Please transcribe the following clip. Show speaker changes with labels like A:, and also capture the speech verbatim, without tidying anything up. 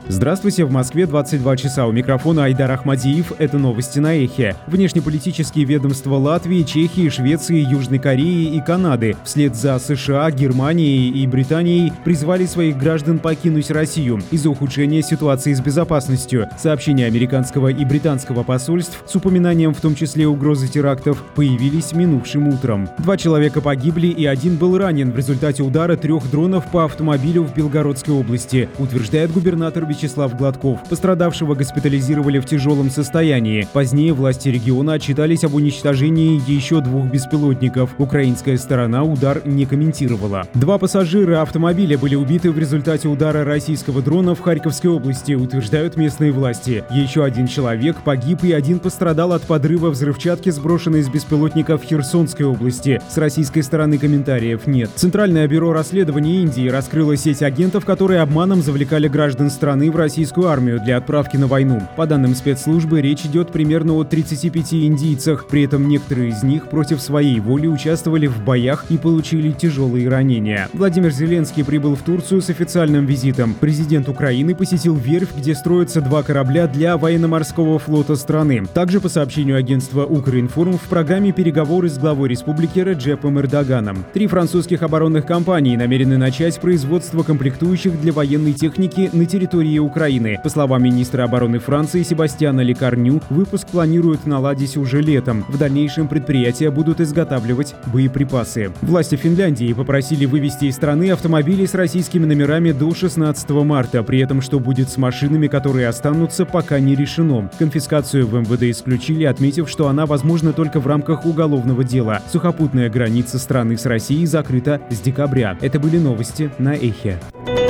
A: Здравствуйте, в Москве двадцать два часа. У микрофона Айдар Ахмадиев. Это новости на Эхе. Внешнеполитические ведомства Латвии, Чехии, Швеции, Южной Кореи и Канады вслед за США, Германией и Британией призвали своих граждан покинуть Россию из-за ухудшения ситуации с безопасностью. Сообщения американского и британского посольств с упоминанием в том числе угрозы терактов появились минувшим утром. Два человека погибли и один был ранен в результате удара трех дронов по автомобилю в Белгородской области, утверждает губернатор Вячеслав Гладков. Пострадавшего госпитализировали в тяжелом состоянии. Позднее власти региона отчитались об уничтожении еще двух беспилотников. Украинская сторона удар не комментировала. Два пассажира автомобиля были убиты в результате удара российского дрона в Харьковской области, утверждают местные власти. Еще один человек погиб и один пострадал от подрыва взрывчатки, сброшенной с беспилотника в Херсонской области. С российской стороны комментариев нет. Центральное бюро расследований Индии раскрыло сеть агентов, которые обманом завлекали граждан страны в российскую армию для отправки на войну. По данным спецслужбы, речь идет примерно о тридцати пяти индийцах. При этом некоторые из них против своей воли участвовали в боях и получили тяжелые ранения. Владимир Зеленский прибыл в Турцию с официальным визитом. Президент Украины посетил верфь, где строятся два корабля для военно-морского флота страны. Также, по сообщению агентства «Укринформ», в программе переговоры с главой республики Реджепом Эрдоганом. Три французских оборонных компании намерены начать производство комплектующих для военной техники на территории Украины. По словам министра обороны Франции Себастьяна Лекарню, выпуск планируют наладить уже летом. В дальнейшем предприятия будут изготавливать боеприпасы. Власти Финляндии попросили вывести из страны автомобили с российскими номерами до шестнадцатого марта. При этом, что будет с машинами, которые останутся, пока не решено. Конфискацию в эм вэ дэ исключили, отметив, что она возможна только в рамках уголовного дела. Сухопутная граница страны с Россией закрыта с декабря. Это были новости на Эхе.